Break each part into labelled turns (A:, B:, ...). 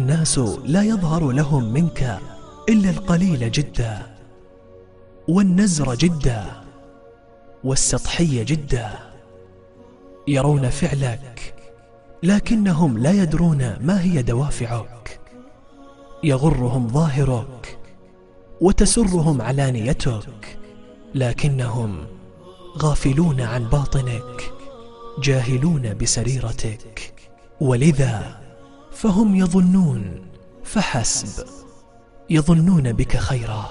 A: الناس لا يظهر لهم منك إلا القليل جدا، والنزر جدا، والسطحي جدا. يرون فعلك لكنهم لا يدرون ما هي دوافعك. يغرهم ظاهرك وتسرهم علانيتك، لكنهم غافلون عن باطنك، جاهلون بسريرتك. ولذا فهم يظنون فحسب، يظنون بك خيرا،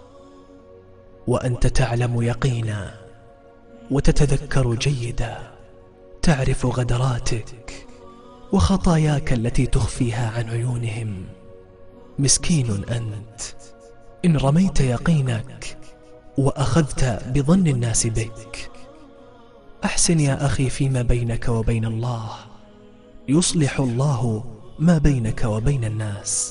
A: وأنت تعلم يقينا وتتذكر جيدا، تعرف غدراتك وخطاياك التي تخفيها عن عيونهم. مسكين أنت إن رميت يقينك وأخذت بظن الناس بك. أحسن يا أخي فيما بينك وبين الله، يصلح الله ما بينك وبين الناس.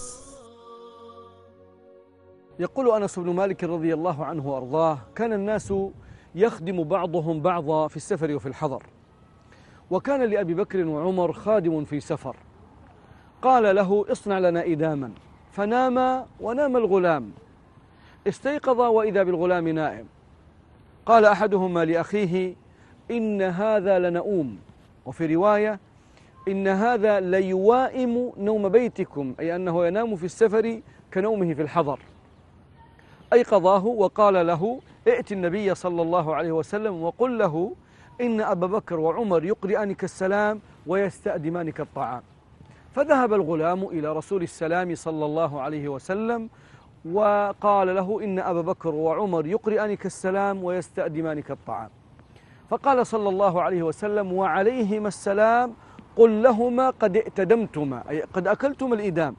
B: يقول أنس بن مالك رضي الله عنه وأرضاه: كان الناس يخدم بعضهم بعضا في السفر وفي الحضر، وكان لأبي بكر وعمر خادم في سفر، قال له: اصنع لنا إداما، فنام ونام الغلام، استيقظ وإذا بالغلام نائم. قال أحدهما لأخيه: إن هذا لنؤوم، وفي رواية: إن هذا ليوائم نوم بيتكم، أي أنه ينام في السفر كنومه في الحضر. أيقظاه وقال له: ائت النبي صلى الله عليه وسلم وقل له إن أبا بكر وعمر يقرئانك السلام ويستأدمانك الطعام. فذهب الغلام إلى رسول السلام صلى الله عليه وسلم وقال له: إن أبا بكر وعمر يقرئانك السلام ويستأدمانك الطعام. فقال صلى الله عليه وسلم: وعليهما السلام، قل لهما قد ائتدمتما، أي قد أكلتما الإدام.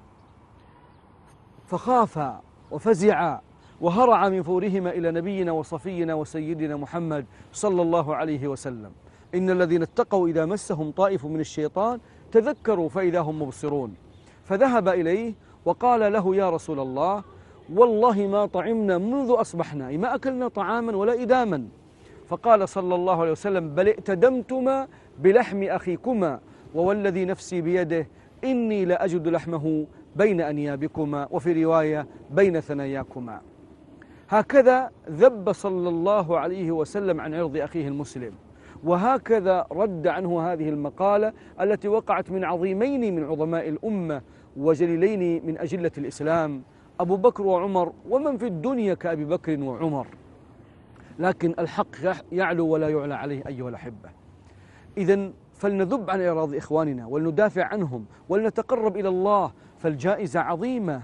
B: فخافا وفزعا وهرع من فورهما إلى نبينا وصفينا وسيدنا محمد صلى الله عليه وسلم. إن الذين اتقوا إذا مسهم طائف من الشيطان تذكروا فإذا هم مبصرون. فذهب إليه وقال له: يا رسول الله، والله ما طعمنا منذ أصبحنا، ما أكلنا طعاما ولا إداما. فقال صلى الله عليه وسلم: بل ائتدمتما بلحم أخيكما، ووالذي نفسي بيده إني لأجد لحمه بين أنيابكما، وفي رواية: بين ثناياكما. هكذا ذب صلى الله عليه وسلم عن عرض أخيه المسلم، وهكذا رد عنه هذه المقالة التي وقعت من عظيمين من عظماء الأمة وجليلين من أجلة الإسلام، أبو بكر وعمر، ومن في الدنيا كأبي بكر وعمر. لكن الحق يعلو ولا يعلى عليه أيها الأحبة. إذن فلنذب عن إعراض إخواننا ولندافع عنهم ولنتقرب إلى الله، فالجائزة عظيمة.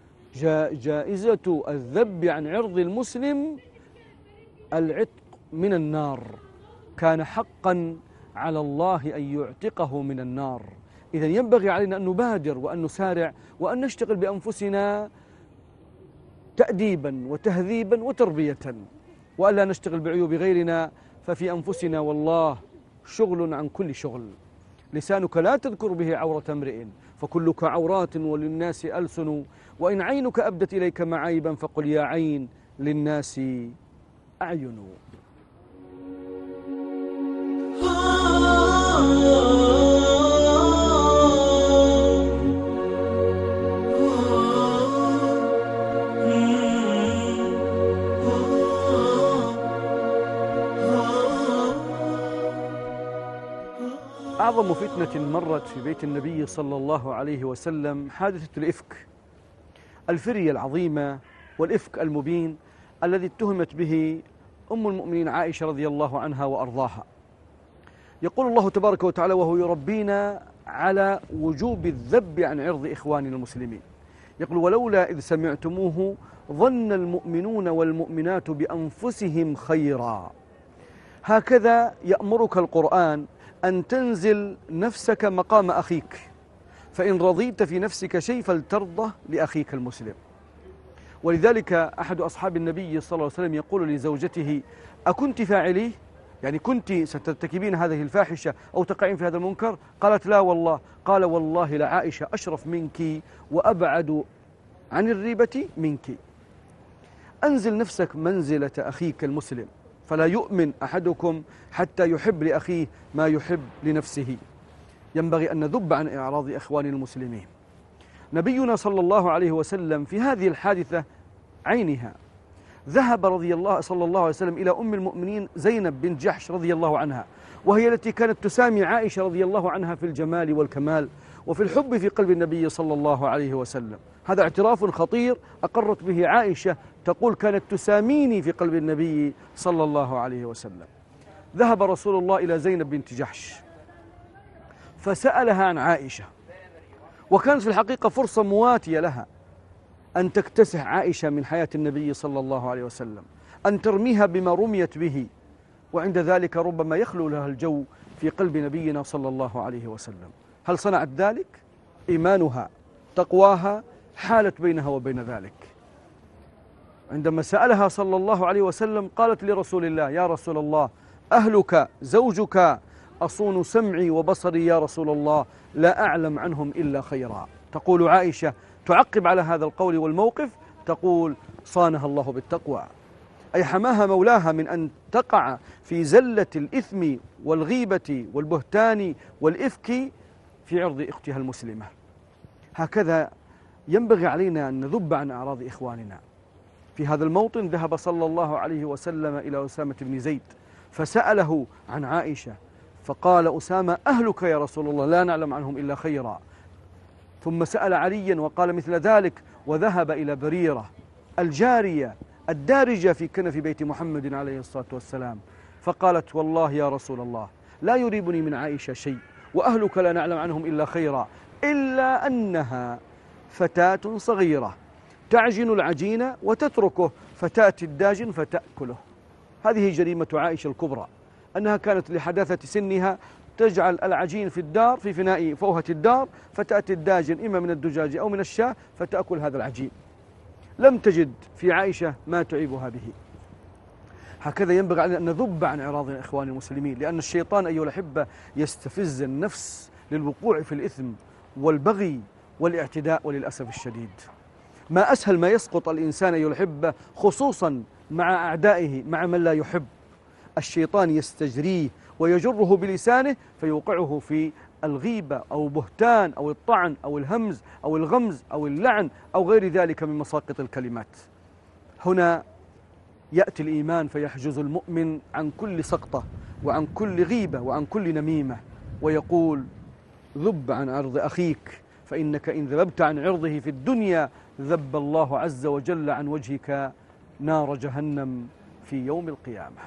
B: جائزة الذب عن عرض المسلم العتق من النار. كان حقا على الله أن يعتقه من النار. إذن ينبغي علينا أن نبادر وأن نسارع وأن نشتغل بأنفسنا تأديبا وتهذيبا وتربية، وألا نشتغل بعيوب غيرنا، ففي أنفسنا والله شغل عن كل شغل. لسانك لا تذكر به عورة امرئ، فكلك عورات وللناس ألسن، وإن عينك أبدت إليك معايبا فقل يا عين للناس أعين. أعظم فتنة مرت في بيت النبي صلى الله عليه وسلم حادثة الإفك، الفرية العظيمة والإفك المبين الذي اتهمت به أم المؤمنين عائشة رضي الله عنها وأرضاها. يقول الله تبارك وتعالى وهو يربينا على وجوب الذب عن عرض إخواننا المسلمين، يقول: ولولا إذ سمعتموه ظن المؤمنون والمؤمنات بأنفسهم خيرا. هكذا يأمرك القرآن أن تنزل نفسك مقام أخيك، فإن رضيت في نفسك شيء فلترضى لأخيك المسلم. ولذلك أحد أصحاب النبي صلى الله عليه وسلم يقول لزوجته: أكنت فاعليه؟ يعني كنت سترتكبين هذه الفاحشة أو تقعين في هذا المنكر؟ قالت: لا والله. قال: والله لعائشة أشرف منك وأبعد عن الريبة منك. أنزل نفسك منزلة أخيك المسلم، فلا يؤمن أحدكم حتى يحب لأخيه ما يحب لنفسه. ينبغي أن نذب عن إعراض إخوان المسلمين. نبينا صلى الله عليه وسلم في هذه الحادثة عينها ذهب صلى الله عليه وسلم إلى أم المؤمنين زينب بنت جحش رضي الله عنها، وهي التي كانت تسامي عائشة رضي الله عنها في الجمال والكمال وفي الحب في قلب النبي صلى الله عليه وسلم. هذا اعتراف خطير أقرت به عائشة، تقول كانت تساميني في قلب النبي صلى الله عليه وسلم. ذهب رسول الله إلى زينب بنت جحش فسألها عن عائشة، وكانت في الحقيقة فرصة مواتية لها أن تكتسح عائشة من حياة النبي صلى الله عليه وسلم، أن ترميها بما رميت به، وعند ذلك ربما يخلو لها الجو في قلب نبينا صلى الله عليه وسلم. هل صنعت ذلك؟ إيمانها تقواها حالت بينها وبين ذلك. عندما سألها صلى الله عليه وسلم قالت لرسول الله: يا رسول الله، أهلك زوجك أصون سمعي وبصري يا رسول الله، لا أعلم عنهم إلا خيرا. تقول عائشة تعقب على هذا القول والموقف، تقول: صانها الله بالتقوى، أي حماها مولاها من أن تقع في زلة الإثم والغيبة والبهتان والإفك في عرض أختها المسلمة. هكذا ينبغي علينا أن نذب عن أعراض إخواننا. في هذا الموطن ذهب صلى الله عليه وسلم إلى أسامة بن زيد فسأله عن عائشة، فقال أسامة: أهلك يا رسول الله لا نعلم عنهم إلا خيرا. ثم سأل عليا وقال مثل ذلك، وذهب إلى بريرة الجارية الدارجة في كنف بيت محمد عليه الصلاة والسلام، فقالت: والله يا رسول الله لا يريبني من عائشة شيء، وأهلك لا نعلم عنهم إلا خيرا، إلا أنها فتاة صغيرة تعجن العجين وتتركه، فتأتي الداجن فتأكله. هذه جريمة عائشة الكبرى، أنها كانت لحداثة سنها تجعل العجين في الدار في فناء فوهة الدار، فتأتي الداجن إما من الدجاج أو من الشاة فتأكل هذا العجين. لم تجد في عائشة ما تعيبها به. هكذا ينبغي علينا أن نذب عن إعراض إخوان المسلمين، لأن الشيطان أيها الأحبة يستفز النفس للوقوع في الإثم والبغي والاعتداء، وللأسف الشديد ما أسهل ما يسقط الإنسان أيها الأحبة، خصوصا مع أعدائه، مع من لا يحب. الشيطان يستجريه ويجره بلسانه فيوقعه في الغيبة أو بهتان أو الطعن أو الهمز أو الغمز أو اللعن أو غير ذلك من مساقط الكلمات. هنا يأتي الإيمان فيحجز المؤمن عن كل سقطة وعن كل غيبة وعن كل نميمة، ويقول: ذب عن عرض أخيك، فإنك إن ذببت عن عرضه في الدنيا ذب الله عز وجل عن وجهك نار جهنم في يوم القيامة.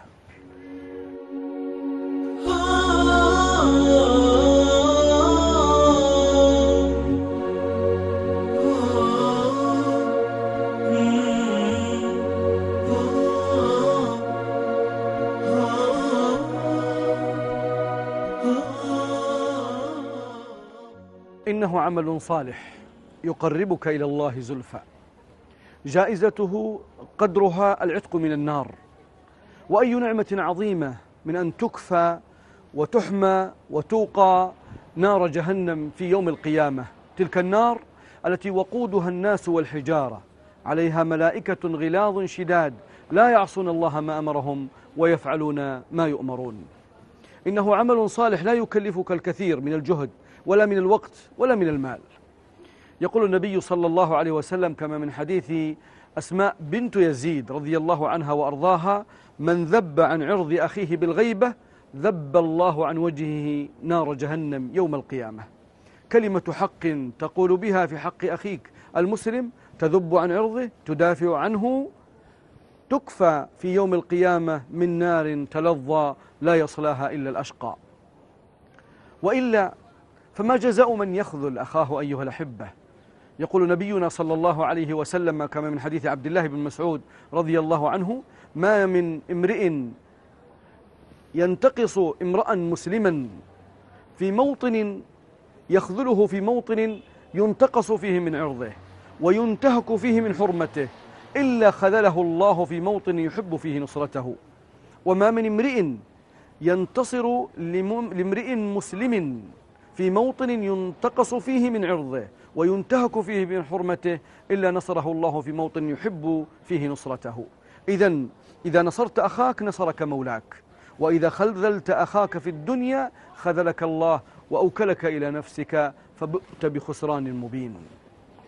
B: إنه عمل صالح يقربك إلى الله زلفى، جائزته قدرها العتق من النار، وأي نعمة عظيمة من أن تكفى وتحمى وتوقى نار جهنم في يوم القيامة. تلك النار التي وقودها الناس والحجارة، عليها ملائكة غلاظ شداد لا يعصون الله ما أمرهم ويفعلون ما يؤمرون. إنه عمل صالح لا يكلفك الكثير من الجهد ولا من الوقت ولا من المال. يقول النبي صلى الله عليه وسلم كما من حديث أسماء بنت يزيد رضي الله عنها وأرضاها: من ذب عن عرض أخيه بالغيبة ذب الله عن وجهه نار جهنم يوم القيامة. كلمة حق تقول بها في حق أخيك المسلم، تذب عن عرضه، تدافع عنه، تكفى في يوم القيامة من نار تلظى لا يصلاها إلا الأشقى. وإلا فما جزاء من يخذل أخاه أيها الأحبة؟ يقول نبينا صلى الله عليه وسلم كما من حديث عبد الله بن مسعود رضي الله عنه: ما من امرئ ينتقص امرأ مسلما في موطن يخذله في موطن ينتقص فيه من عرضه وينتهك فيه من حرمته إلا خذله الله في موطن يحب فيه نصرته. وما من امرئ ينتصر لامرئ مسلم في موطن ينتقص فيه من عرضه وينتهك فيه من حرمته إلا نصره الله في موطن يحب فيه نصرته. إذا نصرت أخاك نصرك مولاك، وإذا خذلت أخاك في الدنيا خذلك الله وأوكلك إلى نفسك فبئت بخسران مبين.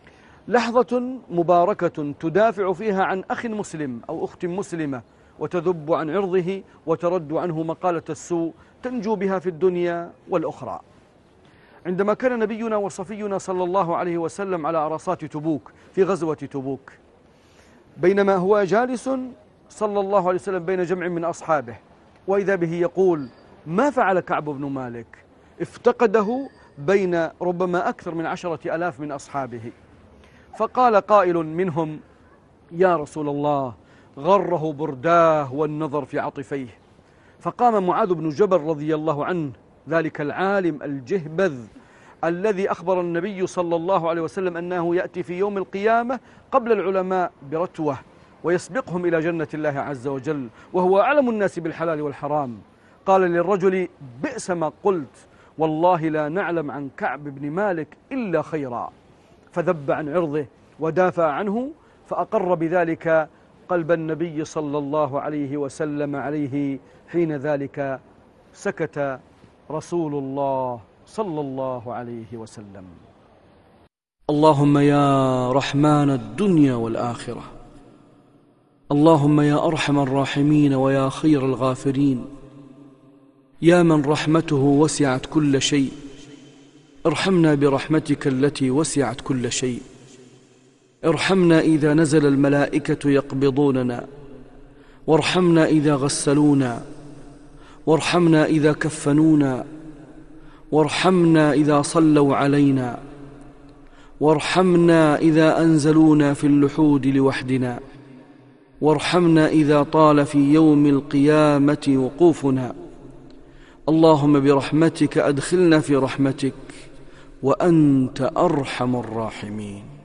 B: لحظة مباركة تدافع فيها عن أخ مسلم أو أخت مسلمة وتذب عن عرضه وترد عنه مقالة السوء تنجو بها في الدنيا والأخرى. عندما كان نبينا وصفينا صلى الله عليه وسلم على عرصات تبوك في غزوة تبوك، بينما هو جالس صلى الله عليه وسلم بين جمع من أصحابه، وإذا به يقول: ما فعل كعب بن مالك؟ افتقده بين ربما أكثر من 10,000 من أصحابه. فقال قائل منهم: يا رسول الله، غره برداه والنظر في عطفيه. فقام معاذ بن جبل رضي الله عنه، ذلك العالم الجهبذ الذي أخبر النبي صلى الله عليه وسلم أنه يأتي في يوم القيامة قبل العلماء برتوة ويسبقهم إلى جنة الله عز وجل، وهو أعلم الناس بالحلال والحرام. قال للرجل: بئس ما قلت، والله لا نعلم عن كعب بن مالك إلا خيرا. فذب عن عرضه ودافع عنه، فأقر بذلك قلب النبي صلى الله عليه وسلم عليه. حين ذلك سكت رسول الله صلى الله عليه وسلم. اللهم يا رحمن الدنيا والآخرة، اللهم يا أرحم الراحمين ويا خير الغافرين، يا من رحمته وسعت كل شيء، ارحمنا برحمتك التي وسعت كل شيء. ارحمنا إذا نزل الملائكة يقبضوننا، وارحمنا إذا غسلونا، وارحمنا إذا كفنونا، وارحمنا إذا صلوا علينا، وارحمنا إذا أنزلونا في اللحود لوحدنا، وارحمنا إذا طال في يوم القيامة وقوفنا. اللهم برحمتك أدخلنا في رحمتك، وأنت أرحم الراحمين.